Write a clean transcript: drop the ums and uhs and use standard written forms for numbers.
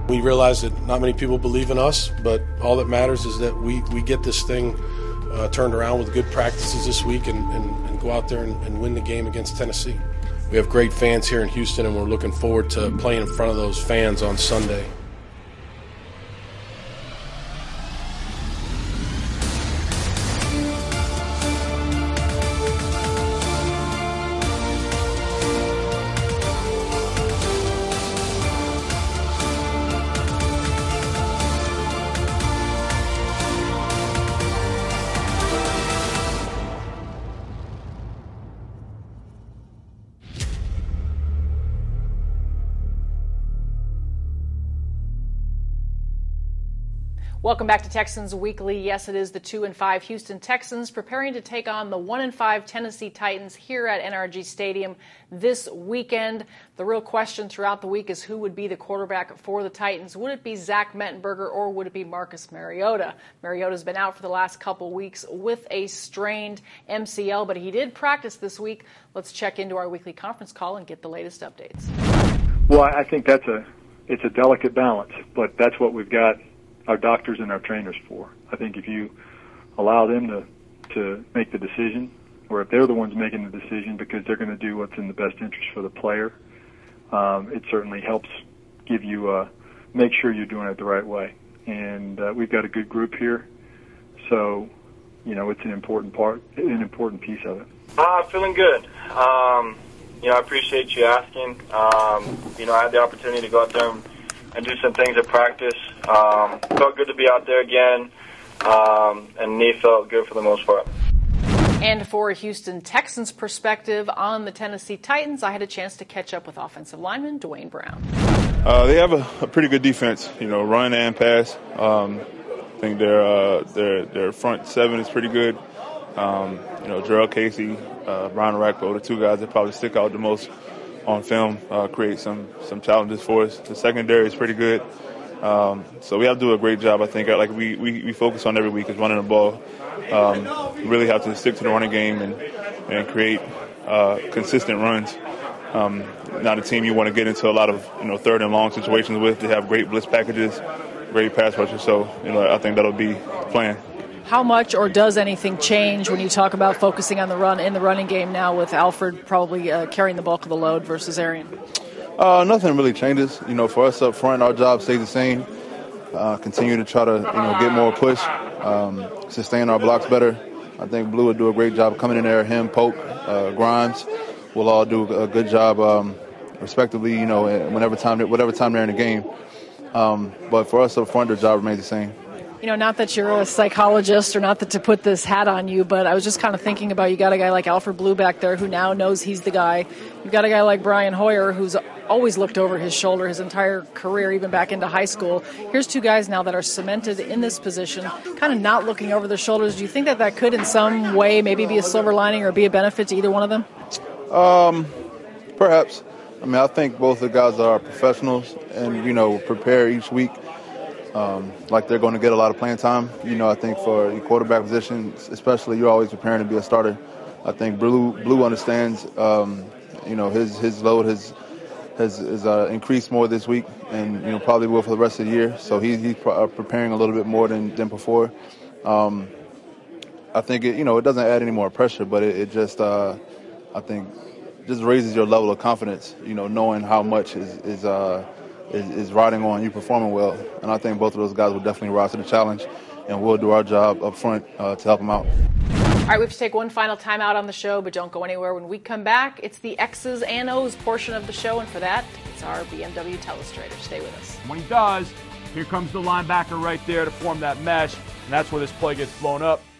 We realize that not many people believe in us, but all that matters is that we get this thing turned around with good practices this week and go out there and win the game against Tennessee. We have great fans here in Houston, and we're looking forward to playing in front of those fans on Sunday. Welcome back to Texans Weekly. Yes, it is the 2-5 Houston Texans preparing to take on the 1-5 Tennessee Titans here at NRG Stadium this weekend. The real question throughout the week is who would be the quarterback for the Titans. Would it be Zach Mettenberger or would it be Marcus Mariota? Mariota's been out for the last couple weeks with a strained MCL, but he did practice this week. Let's check into our weekly conference call and get the latest updates. Well, I think it's a delicate balance, but that's what we've got our doctors and our trainers for. I think if you allow them to make the decision, or if they're the ones making the decision because they're going to do what's in the best interest for the player, it certainly helps give you make sure you're doing it the right way. And we've got a good group here, so it's an important piece of it. Feeling good. I appreciate you asking. I had the opportunity to go out there and do some things at practice. Felt good to be out there again, and knee felt good for the most part. And for a Houston Texans perspective on the Tennessee Titans, I had a chance to catch up with offensive lineman Dwayne Brown. They have a pretty good defense, run and pass. I think their front seven is pretty good. Jarrell Casey, Brian Orakpo, the two guys that probably stick out the most on film, create some challenges for us. The secondary is pretty good. So we have to do a great job, I think. Like we focus on every week is running the ball. Really have to stick to the running game and create consistent runs. Not a team you want to get into a lot of third and long situations with. They have great blitz packages, great pass rushers. So I think that'll be the plan. How much or does anything change when you talk about focusing on the run in the running game now with Alfred probably carrying the bulk of the load versus Arian? Nothing really changes. For us up front, our job stays the same. Continue to try to get more push, sustain our blocks better. I think Blue will do a great job coming in there. Him, Pope, Grimes will all do a good job, respectively. Whatever time they're in the game. But for us up front, the job remains the same. Not that you're a psychologist or not that to put this hat on you, but I was just kind of thinking about you got a guy like Alfred Blue back there who now knows he's the guy. You've got a guy like Brian Hoyer who's always looked over his shoulder his entire career, even back into high school. Here's two guys now that are cemented in this position, kind of not looking over their shoulders. Do you think that could in some way maybe be a silver lining or be a benefit to either one of them? Perhaps. I think both the guys are professionals and, prepare each week. Like they're going to get a lot of playing time. I think for the quarterback position, especially, you're always preparing to be a starter. I think Blue understands, his load has increased more this week and, probably will for the rest of the year. So he's preparing a little bit more than before. I think it doesn't add any more pressure, but it just, I think, just raises your level of confidence, knowing how much is riding on you performing well. And I think both of those guys will definitely rise to the challenge, and we'll do our job up front to help them out. All right, we have to take one final time out on the show, but don't go anywhere. When we come back, it's the X's and O's portion of the show, and for that, it's our BMW Telestrator. Stay with us. When he does, here comes the linebacker right there to form that mesh, and that's where this play gets blown up.